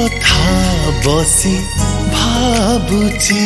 कथा बसी भाबुची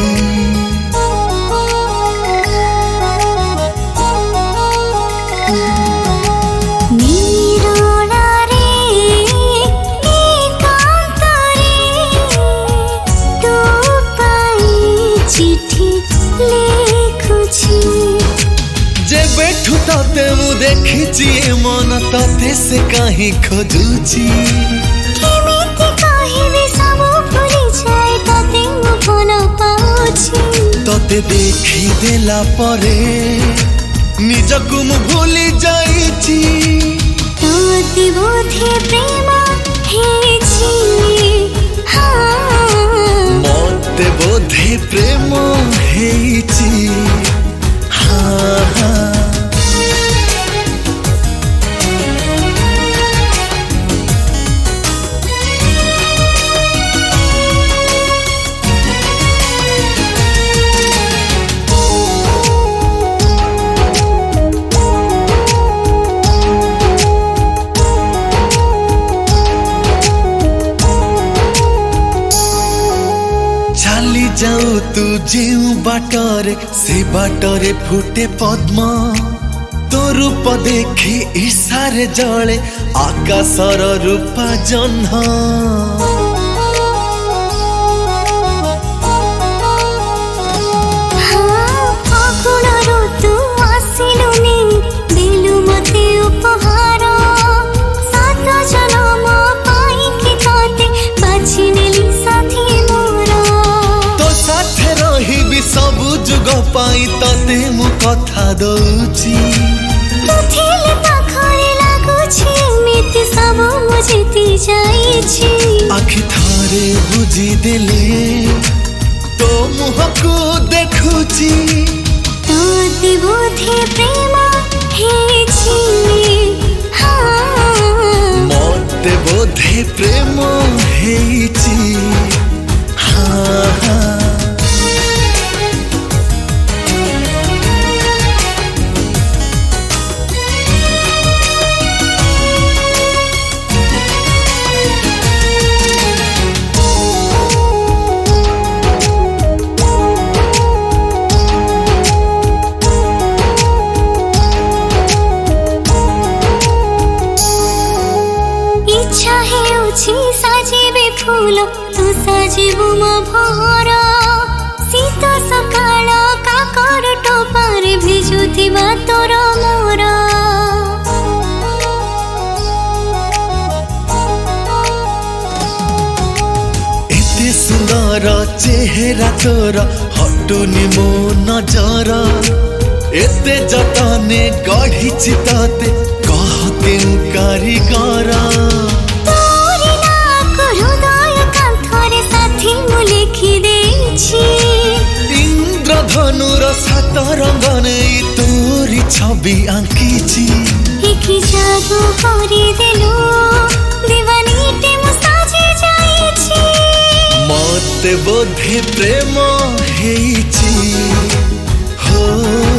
जेबेठू तते मु देखिची मन तते से कहीं खोजुची केमिति कहिबे सब भूली जाए तते मु भल पाउची तते देखी देला परे निजकु मु भूली जाईची तोते बोधे प्रेम हेछि मते बोधे प्रेम हेछि चाली जाऊ तू जेऊ बाटरे से बाटरे फुटे पद्म तो रूप देखी ईर्षारे जले आकाशर रूपा जह्न पाई तते मु कथा दउची तू थिले पाखरे लागुची एमिति सब मु जीती जाईची आखि थारे बुझी देले तो मुहको देखुची तोते बोधे प्रेम हेछि मते बोधे प्रेम हेछि साजिबे फूल तू साजिबु मो भोर शीत सकाळ काकर टोपारे भिजुथिबा तोर मोर एते सुंदर चेहरा तोर हटुनी मो नजर एते जतने गढ़िछि तते कह केउ कारीगर इंद्रधनुर सात रंग नहीं तोरी छवि आंकीची एकी जादू करी देलु दीवानीटे मु साजे जाईची मते बोधे प्रेम हेछि हो।